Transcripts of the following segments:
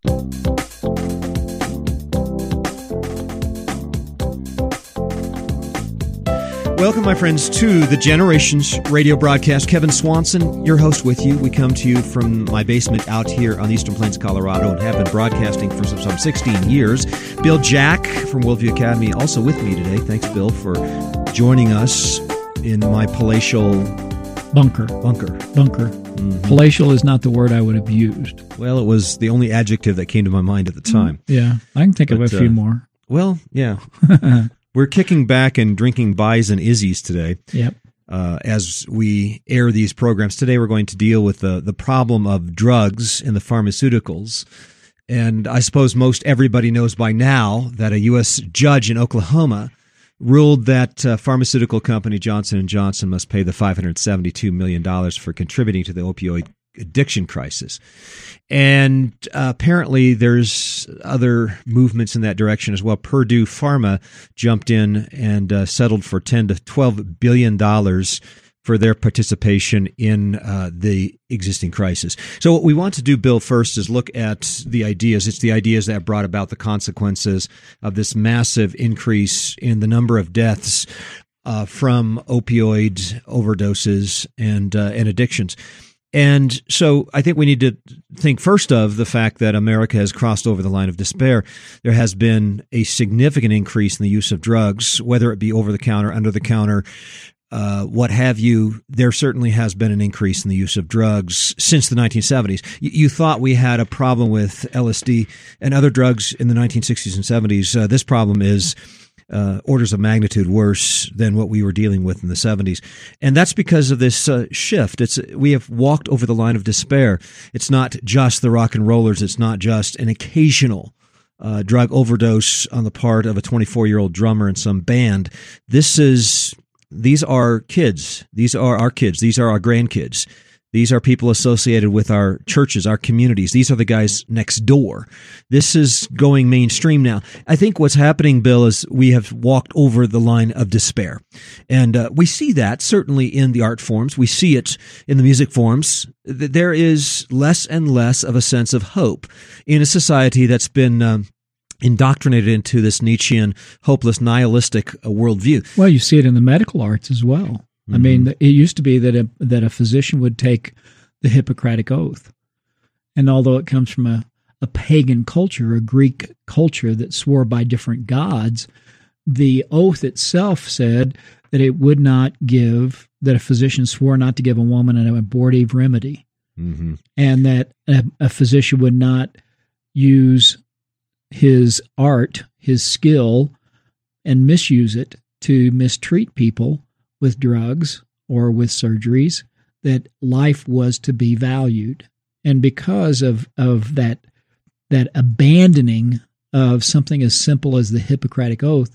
Welcome, my friends, to the Generations radio broadcast. Kevin Swanson, your host with you. We come to you from my basement out here on the Eastern Plains of Colorado and have been broadcasting for some 16 years. Bill Jack from Worldview Academy also with me today. Thanks, Bill, for joining us in my palatial bunker. Mm-hmm. Palatial is not the word I would have used. Well, it was the only adjective that came to my mind at the time. Yeah, I can think of a few more. Well, yeah. We're kicking back and drinking Buys and Izzy's today. Yep. As we air these programs. Today we're going to deal with the problem of drugs in the pharmaceuticals. And I suppose most everybody knows by now that a U.S. judge in Oklahoma ruled that pharmaceutical company Johnson & Johnson must pay the $572 million for contributing to the opioid addiction crisis. And apparently there's other movements in that direction as well. Purdue Pharma jumped in and settled for $10 to $12 billion for their participation in the existing crisis. So what we want to do, Bill, first is look at the ideas. It's the ideas that brought about the consequences of this massive increase in the number of deaths from opioid overdoses and addictions. And so I think we need to think first of the fact that America has crossed over the line of despair. There has been a significant increase in the use of drugs, whether it be over-the-counter, under-the-counter, what have you. There certainly has been an increase in the use of drugs since the 1970s. You thought we had a problem with LSD and other drugs in the 1960s and 70s. This problem is orders of magnitude worse than what we were dealing with in the 70s. And that's because of this shift. We have walked over the line of despair. It's not just the rock and rollers. It's not just an occasional drug overdose on the part of a 24-year-old drummer in some band. These are kids. These are our kids. These are our grandkids. These are people associated with our churches, our communities. These are the guys next door. This is going mainstream now. I think what's happening, Bill, is we have walked over the line of despair. And we see that certainly in the art forms. We see it in the music forms. There is less and less of a sense of hope in a society that's been indoctrinated into this Nietzschean, hopeless, nihilistic worldview. Well, you see it in the medical arts as well. Mm-hmm. I mean, it used to be that a physician would take the Hippocratic Oath. And although it comes from a pagan culture, a Greek culture that swore by different gods, the oath itself said that it would not give, that a physician swore not to give a woman an abortive remedy. Mm-hmm. And that a physician would not use his art, his skill, and misuse it to mistreat people with drugs or with surgeries, that life was to be valued. And because of that abandoning of something as simple as the Hippocratic Oath,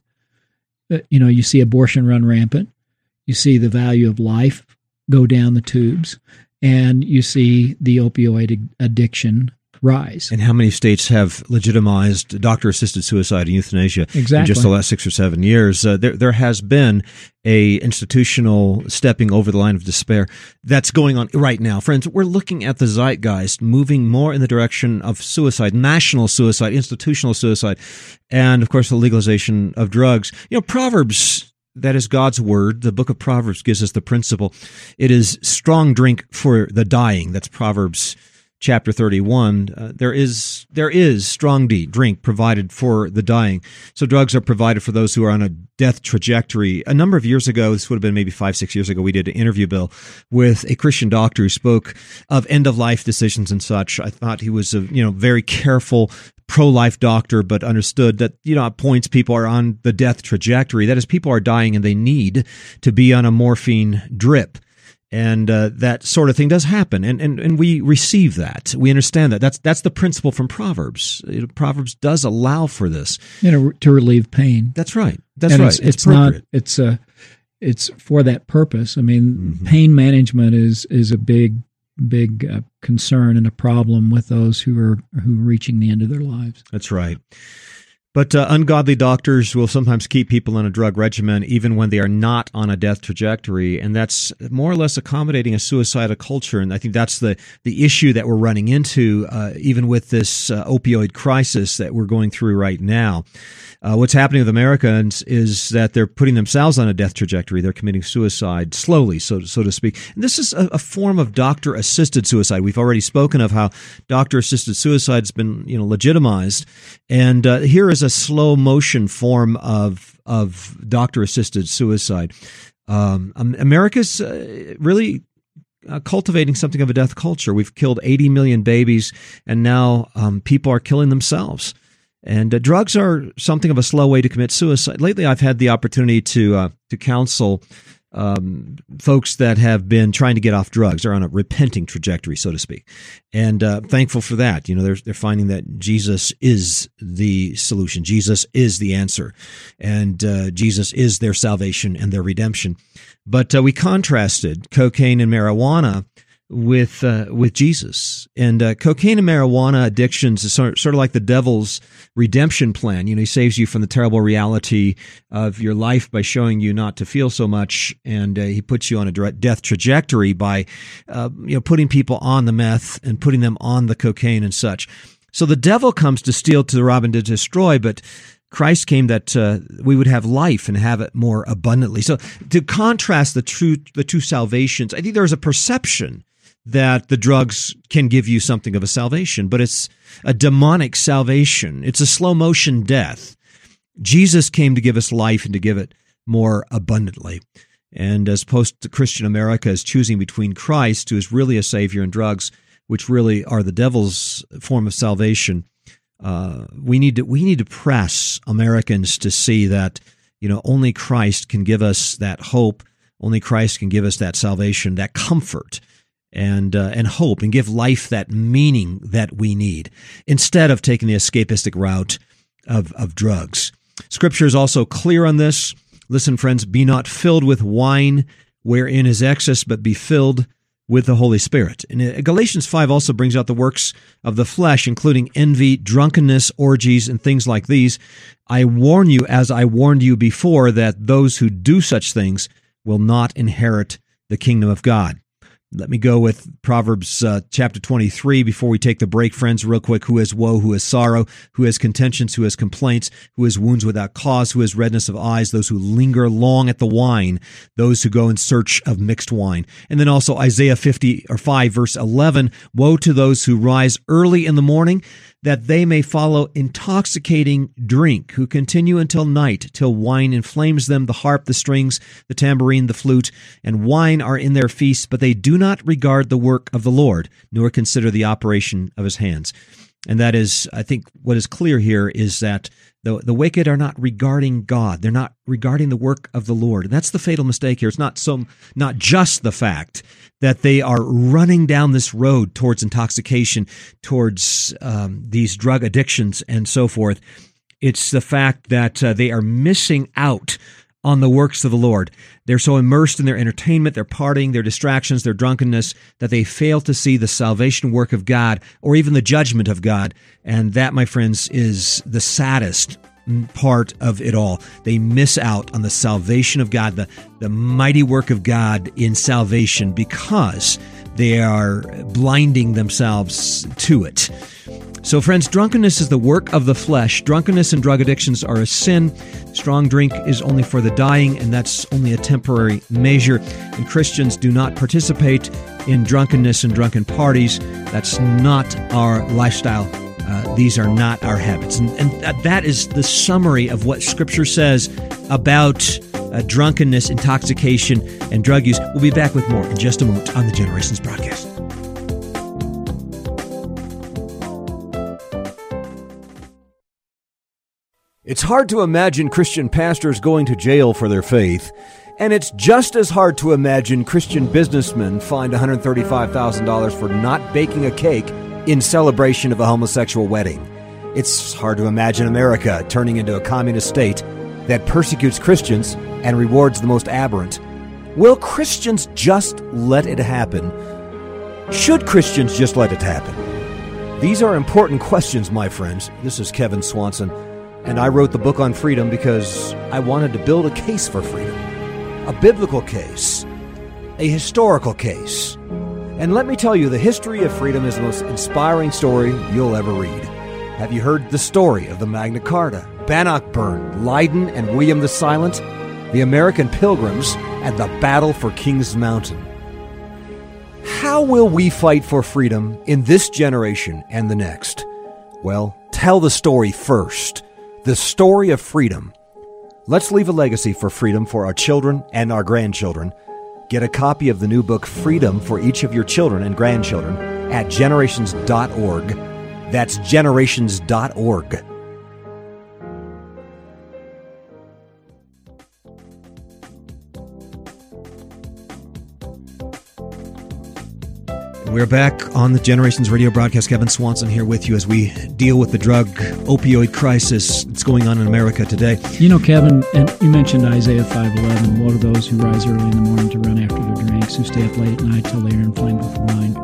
you see abortion run rampant, you see the value of life go down the tubes, and you see the opioid addiction rise. And how many states have legitimized doctor-assisted suicide and euthanasia exactly. in just the last 6 or 7 years? There has been a institutional stepping over the line of despair that's going on right now. Friends, we're looking at the zeitgeist moving more in the direction of suicide, national suicide, institutional suicide, and, of course, the legalization of drugs. Proverbs, that is God's word. The book of Proverbs gives us the principle. It is strong drink for the dying. That's Proverbs Chapter 31, there is strong drink provided for the dying. So drugs are provided for those who are on a death trajectory. A number of years ago, this would have been maybe 5-6 years ago, we did an interview, Bill, with a Christian doctor who spoke of end-of-life decisions and such. I thought he was a very careful pro-life doctor, but understood that, at points people are on the death trajectory. That is, people are dying and they need to be on a morphine drip. And that sort of thing does happen, and we receive that. We understand that. That's the principle from Proverbs. Proverbs does allow for this, to relieve pain. That's right. It's not. It's for that purpose. I mean, mm-hmm. Pain management is a big concern and a problem with those who are reaching the end of their lives. That's right. But ungodly doctors will sometimes keep people on a drug regimen even when they are not on a death trajectory, and that's more or less accommodating a suicidal culture. And I think that's the issue that we're running into, even with this opioid crisis that we're going through right now. What's happening with Americans is that they're putting themselves on a death trajectory. They're committing suicide slowly, so to speak. And this is a form of doctor-assisted suicide. We've already spoken of how doctor-assisted suicide has been, legitimized, and here is a slow motion form of doctor-assisted suicide. America's really cultivating something of a death culture. We've killed 80 million babies, and now people are killing themselves. And drugs are something of a slow way to commit suicide. Lately, I've had the opportunity to counsel folks that have been trying to get off drugs. They're on a repenting trajectory, so to speak, and thankful for that. They're finding that Jesus is the solution. Jesus is the answer, and Jesus is their salvation and their redemption. But we contrasted cocaine and marijuana with Jesus. And cocaine and marijuana addictions is sort of like the devil's redemption plan. He saves you from the terrible reality of your life by showing you not to feel so much, and he puts you on a death trajectory by putting people on the meth and putting them on the cocaine and such. So the devil comes to steal, to rob, and to destroy, but Christ came that we would have life and have it more abundantly. So to contrast the two salvations, I think there's a perception that the drugs can give you something of a salvation, but it's a demonic salvation. It's a slow motion death. Jesus came to give us life and to give it more abundantly. And as post-Christian America is choosing between Christ, who is really a savior, and drugs, which really are the devil's form of salvation, we need to press Americans to see that only Christ can give us that hope. Only Christ can give us that salvation, that comfort, and hope, and give life that meaning that we need, instead of taking the escapistic route of drugs. Scripture is also clear on this. Listen, friends, be not filled with wine wherein is excess, but be filled with the Holy Spirit. And Galatians 5 also brings out the works of the flesh, including envy, drunkenness, orgies, and things like these. I warn you, as I warned you before, that those who do such things will not inherit the kingdom of God. Let me go with Proverbs chapter 23 before we take the break, friends, real quick. Who has woe, who has sorrow, who has contentions, who has complaints, who has wounds without cause, who has redness of eyes, those who linger long at the wine, those who go in search of mixed wine. And then also Isaiah 5 verse 11, woe to those who rise early in the morning, that they may follow intoxicating drink, who continue until night, till wine inflames them, the harp, the strings, the tambourine, the flute, and wine are in their feasts, but they do not regard the work of the Lord, nor consider the operation of his hands. And that is, I think, what is clear here is that the wicked are not regarding God. They're not regarding the work of the Lord. And that's the fatal mistake here. It's not just the fact that they are running down this road towards intoxication, towards these drug addictions and so forth. It's the fact that they are missing out on the works of the Lord. They're so immersed in their entertainment, their partying, their distractions, their drunkenness, that they fail to see the salvation work of God or even the judgment of God. And that, my friends, is the saddest part of it all. They miss out on the salvation of God, the mighty work of God in salvation, because they are blinding themselves to it. So, friends, drunkenness is the work of the flesh. Drunkenness and drug addictions are a sin. Strong drink is only for the dying, and that's only a temporary measure. And Christians do not participate in drunkenness and drunken parties. That's not our lifestyle. These are not our habits. And that is the summary of what Scripture says about drunkenness, intoxication, and drug use. We'll be back with more in just a moment on the Generations broadcast. It's hard to imagine Christian pastors going to jail for their faith, and it's just as hard to imagine Christian businessmen fined $135,000 for not baking a cake in celebration of a homosexual wedding. It's hard to imagine America turning into a communist state that persecutes Christians and rewards the most aberrant. Will Christians just let it happen? Should Christians just let it happen? These are important questions, my friends. This is Kevin Swanson. And I wrote the book on freedom because I wanted to build a case for freedom. A biblical case. A historical case. And let me tell you, the history of freedom is the most inspiring story you'll ever read. Have you heard the story of the Magna Carta, Bannockburn, Leiden, and William the Silent, the American Pilgrims, and the battle for Kings Mountain? How will we fight for freedom in this generation and the next? Well, tell the story first. The story of freedom. Let's leave a legacy for freedom for our children and our grandchildren. Get a copy of the new book, Freedom, for each of your children and grandchildren at generations.org. That's generations.org. We're back on the Generations Radio broadcast. Kevin Swanson here with you as we deal with the drug opioid crisis that's going on in America today. You know, Kevin, and you mentioned Isaiah 5:11. Woe to those who rise early in the morning to run after their drinks, who stay up late at night till they are inflamed with wine.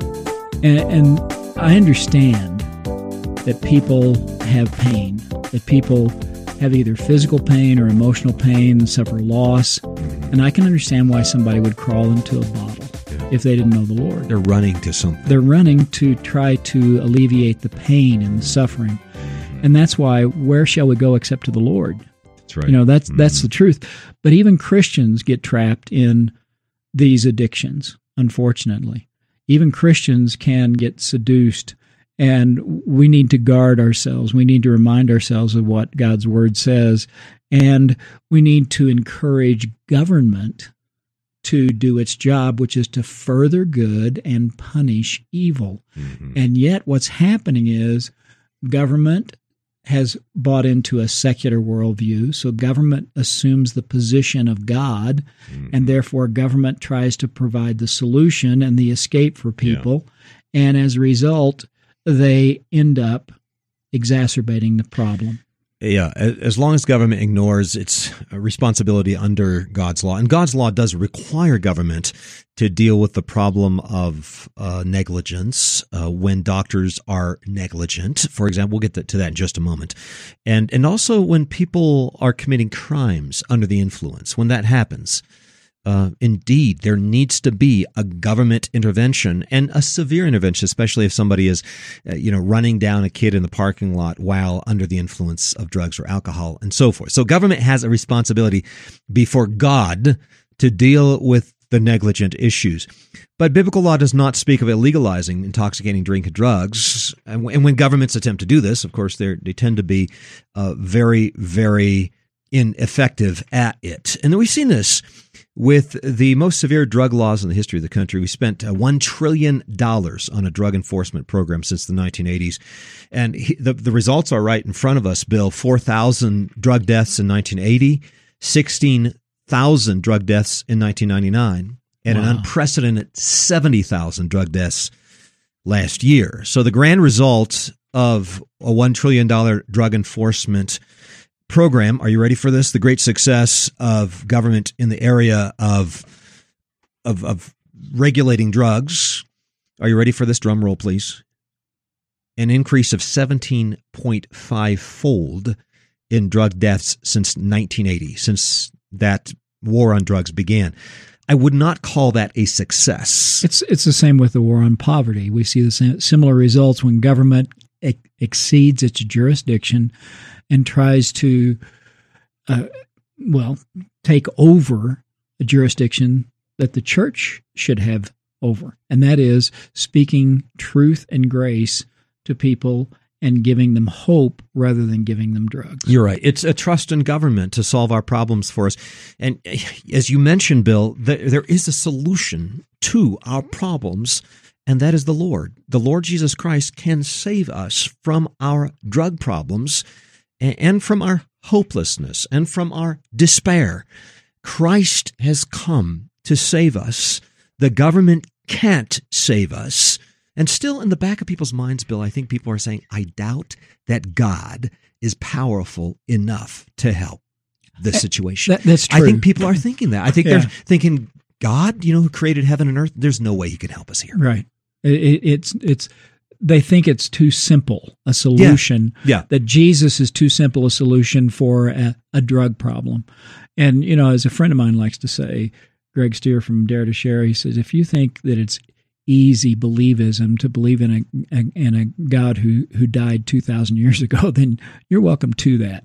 And I understand that people have pain, that people have either physical pain or emotional pain, suffer loss. And I can understand why somebody would crawl into a bottle if they didn't know the Lord. They're running to something. They're running to try to alleviate the pain and the suffering. And that's why, where shall we go except to the Lord? That's right. You know, that's the truth. But even Christians get trapped in these addictions, unfortunately. Even Christians can get seduced, and we need to guard ourselves. We need to remind ourselves of what God's Word says, and we need to encourage government to do its job, which is to further good and punish evil. Mm-hmm. And yet what's happening is government has bought into a secular worldview, so government assumes the position of God, and therefore government tries to provide the solution and the escape for people, and as a result, they end up exacerbating the problem. Yeah, as long as government ignores its responsibility under God's law, and God's law does require government to deal with the problem of negligence when doctors are negligent. For example, we'll get to that in just a moment. And also when people are committing crimes under the influence, when that happens. Indeed, there needs to be a government intervention, and a severe intervention, especially if somebody is, running down a kid in the parking lot while under the influence of drugs or alcohol and so forth. So government has a responsibility before God to deal with the negligent issues. But biblical law does not speak of illegalizing intoxicating drink and drugs. And when governments attempt to do this, of course, they tend to be very, very ineffective at it. And we've seen this with the most severe drug laws in the history of the country. We spent $1 trillion on a drug enforcement program since the 1980s. And the results are right in front of us, Bill. 4,000 drug deaths in 1980, 16,000 drug deaths in 1999, and an unprecedented 70,000 drug deaths last year. So the grand result of a $1 trillion drug enforcement program, are you ready for this? The great success of government in the area of regulating drugs. Are you ready for this? Drum roll, please. An increase of 17.5-fold in drug deaths since 1980, since that war on drugs began. I would not call that a success. It's the same with the war on poverty. We see the same, similar results when government exceeds its jurisdiction and tries to, take over a jurisdiction that the church should have over. And that is speaking truth and grace to people and giving them hope rather than giving them drugs. You're right. It's a trust in government to solve our problems for us. And as you mentioned, Bill, there is a solution to our problems, and that is the Lord. The Lord Jesus Christ can save us from our drug problems and from our hopelessness and from our despair. Christ has come to save us. The government can't save us. And still in the back of people's minds, Bill, I think people are saying, I doubt that God is powerful enough to help this situation. That's true. I think people are thinking that. I think they're thinking, God, who created heaven and earth, there's no way he can help us here. Right. It's they think it's too simple a solution. Yeah. That Jesus is too simple a solution for a drug problem. And, as a friend of mine likes to say, Greg Stier from Dare to Share, he says, if you think that it's easy believism to believe in a God who died 2,000 years ago, then you're welcome to that,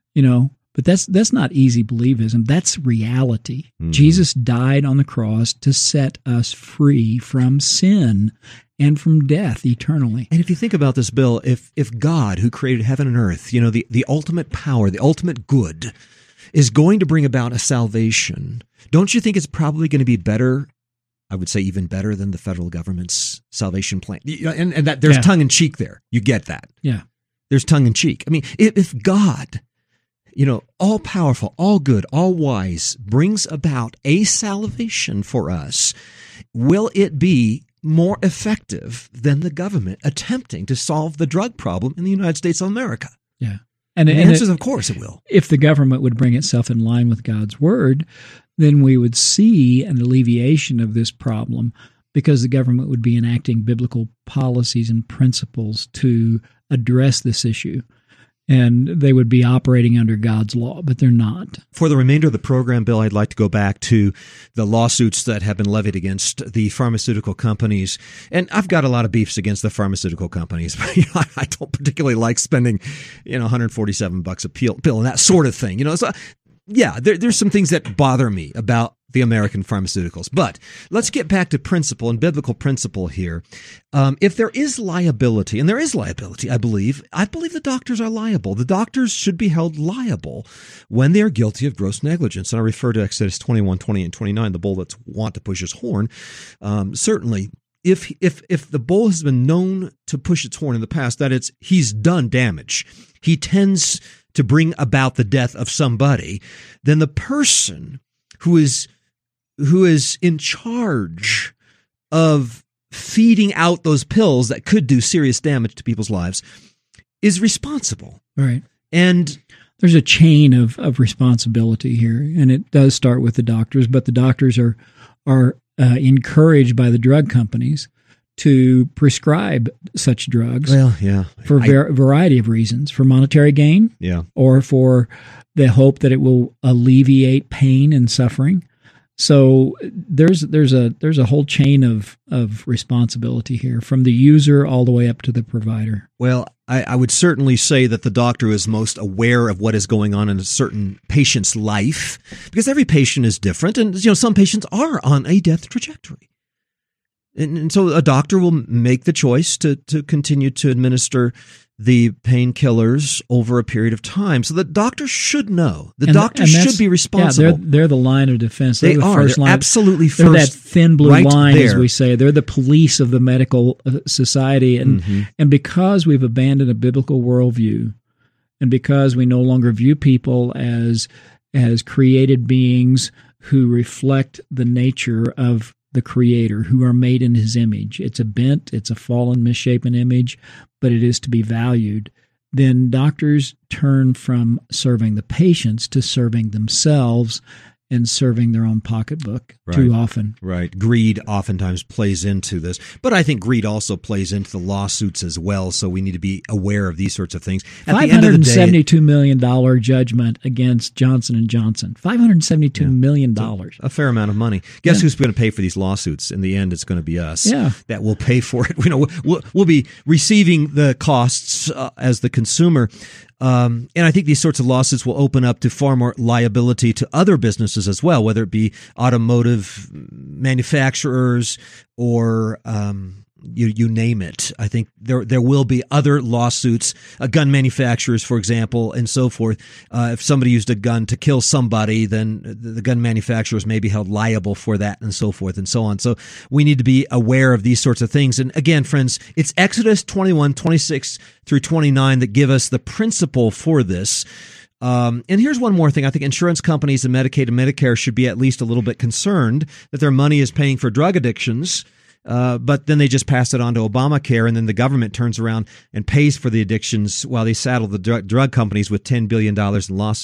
But that's not easy believism. That's reality. Mm-hmm. Jesus died on the cross to set us free from sin and from death eternally. And if you think about this, Bill, if God, who created heaven and earth, the ultimate power, the ultimate good, is going to bring about a salvation, don't you think it's probably going to be better? I would say even better than the federal government's salvation plan. And that there's tongue in cheek there. You get that. Yeah. There's tongue in cheek. I mean, if God, all powerful, all good, all wise, brings about a salvation for us, will it be more effective than the government attempting to solve the drug problem in the United States of America? Yeah. And the answer is, of course, it will. If the government would bring itself in line with God's word, then we would see an alleviation of this problem, because the government would be enacting biblical policies and principles to address this issue. And they would be operating under God's law, but they're not. For the remainder of the program, Bill, I'd like to go back to the lawsuits that have been levied against the pharmaceutical companies. And I've got a lot of beefs against the pharmaceutical companies, but I don't particularly like spending, $147 a pill and that sort of thing. So, yeah, there's some things that bother me about the American pharmaceuticals. But let's get back to principle and biblical principle here. If there is liability, and there is liability, I believe the doctors are liable. The doctors should be held liable when they are guilty of gross negligence. And I refer to Exodus 21, 20, and 29, the bull that's wont to push his horn. Certainly, if the bull has been known to push its horn in the past, that he's done damage, he tends to bring about the death of somebody, then the person who is in charge of feeding out those pills that could do serious damage to people's lives is responsible. Right. And there's a chain of responsibility here, and it does start with the doctors, but the doctors are encouraged by the drug companies to prescribe such drugs. Well, yeah. For a variety of reasons, for monetary gain, or for the hope that it will alleviate pain and suffering. So there's a whole chain of responsibility here, from the user all the way up to the provider. Well, I would certainly say that the doctor is most aware of what is going on in a certain patient's life, because every patient is different, and some patients are on a death trajectory. And so a doctor will make the choice to continue to administer the painkillers over a period of time. So the doctor should know. The doctor should be responsible. Yeah, they're the line of defense. They're the first line. Absolutely first. They're that thin blue line, there, as we say. They're the police of the medical society. And because we've abandoned a biblical worldview, and because we no longer view people as created beings who reflect the nature of the Creator, who are made in His image. It's a fallen, misshapen image, but it is to be valued. Then doctors turn from serving the patients to serving themselves and serving their own pocketbook too often. Right. Greed oftentimes plays into this. But I think greed also plays into the lawsuits as well, so we need to be aware of these sorts of things. At the end of the day, $572 million judgment against Johnson & Johnson. $572 million. A fair amount of money. Guess who's going to pay for these lawsuits? In the end, it's going to be us that will pay for it. We'll be receiving the costs as the consumer. And I think these sorts of lawsuits will open up to far more liability to other businesses as well, whether it be automotive manufacturers or you name it. I think there will be other lawsuits, gun manufacturers, for example, and so forth. If somebody used a gun to kill somebody, then the gun manufacturers may be held liable for that, and so forth and so on. So we need to be aware of these sorts of things. And again, friends, it's Exodus 21, 26 through 29 that give us the principle for this. And here's one more thing. I think insurance companies and Medicaid and Medicare should be at least a little bit concerned that their money is paying for drug addictions. But then they just pass it on to Obamacare, and then the government turns around and pays for the addictions while they saddle the drug companies with $10 billion in lawsuits.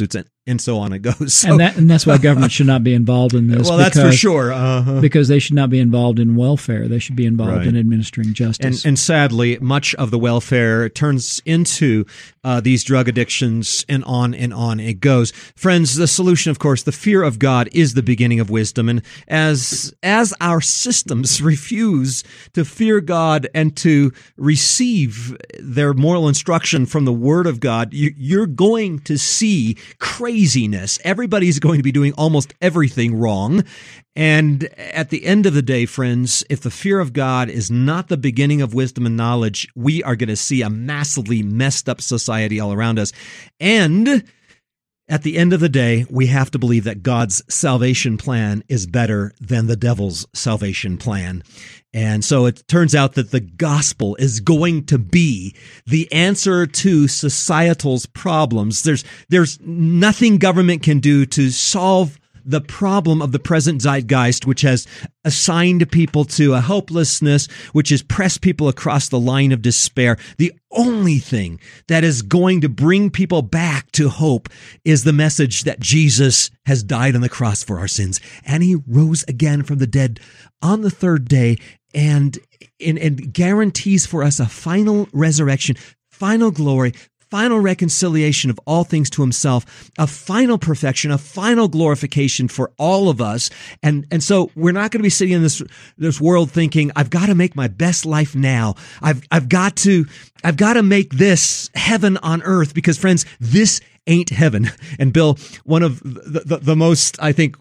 and so on it goes. So, and that's why government should not be involved in this. well, that's for sure. Because they should not be involved in welfare. They should be involved in administering justice. And sadly, much of the welfare turns into these drug addictions, and on it goes. Friends, the solution, of course, the fear of God is the beginning of wisdom. And as our systems refuse to fear God and to receive their moral instruction from the Word of God, you're going to see craziness. Everybody's going to be doing almost everything wrong. And at the end of the day, friends, if the fear of God is not the beginning of wisdom and knowledge, we are going to see a massively messed up society all around us. And at the end of the day, we have to believe that God's salvation plan is better than the devil's salvation plan. And so it turns out that the gospel is going to be the answer to societal's problems. There's nothing government can do to solve the problem of the present zeitgeist, which has assigned people to a hopelessness, which has pressed people across the line of despair. The only thing that is going to bring people back to hope is the message that Jesus has died on the cross for our sins, and he rose again from the dead on the third day, and guarantees for us a final resurrection, final glory, final reconciliation of all things to himself, a final perfection, a final glorification for all of us. And so we're not going to be sitting in this world thinking, I've got to make my best life now. I've got to make this heaven on earth, because friends, this ain't heaven. And Bill, one of the most, I think,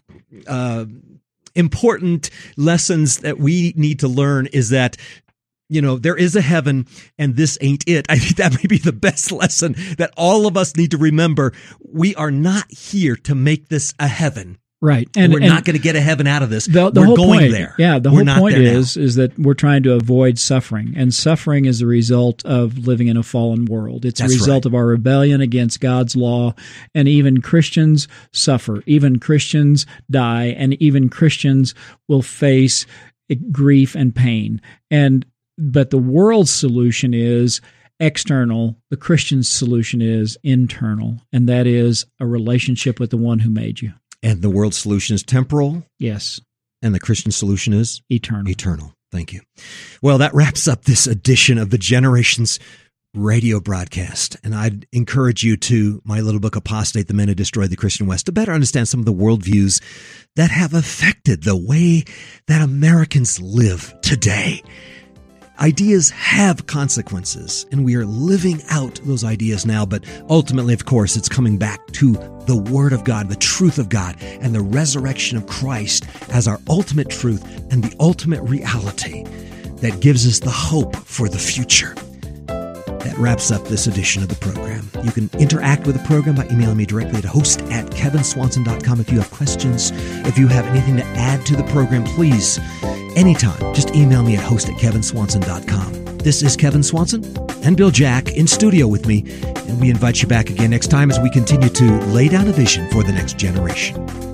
important lessons that we need to learn is that, there is a heaven, and this ain't it. I think that may be the best lesson that all of us need to remember. We are not here to make this a heaven. Right. And we're not going to get a heaven out of this. We're whole going point, there. Yeah, the whole point is that we're trying to avoid suffering. And suffering is a result of living in a fallen world. It's a result of our rebellion against God's law. And even Christians suffer. Even Christians die. And even Christians will face grief and pain. But the world's solution is external. The Christian's solution is internal, and that is a relationship with the one who made you. And the world's solution is temporal? Yes. And the Christian solution is? Eternal. Eternal. Thank you. Well, that wraps up this edition of the Generations radio broadcast. And I'd encourage you to my little book, Apostate, The Men Who Destroyed the Christian West, to better understand some of the worldviews that have affected the way that Americans live today. Ideas have consequences, and we are living out those ideas now. But ultimately, of course, it's coming back to the Word of God, the truth of God, and the resurrection of Christ as our ultimate truth and the ultimate reality that gives us the hope for the future. That wraps up this edition of the program. You can interact with the program by emailing me directly at host@kevinswanson.com if you have questions. If you have anything to add to the program, please, anytime, just email me at host@kevinswanson.com. This is Kevin Swanson and Bill Jack in studio with me, and we invite you back again next time as we continue to lay down a vision for the next generation.